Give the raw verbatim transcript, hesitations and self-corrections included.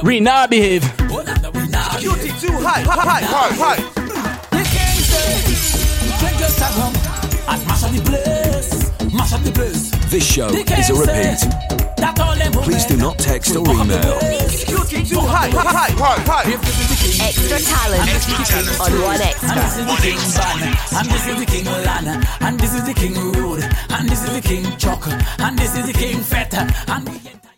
Read now behave. Beauty too high, high, high, high. You can't say, you can't just tag home and mash up the place, mash up the place. This show is a repeat. Please do not text or email. Beauty too high, high, high, high. Extra talent on One Extra. And this is the King Ban, and this is the King Lana, and this is the King Rude, and this is the King Chuck, and this is the King Feta, and we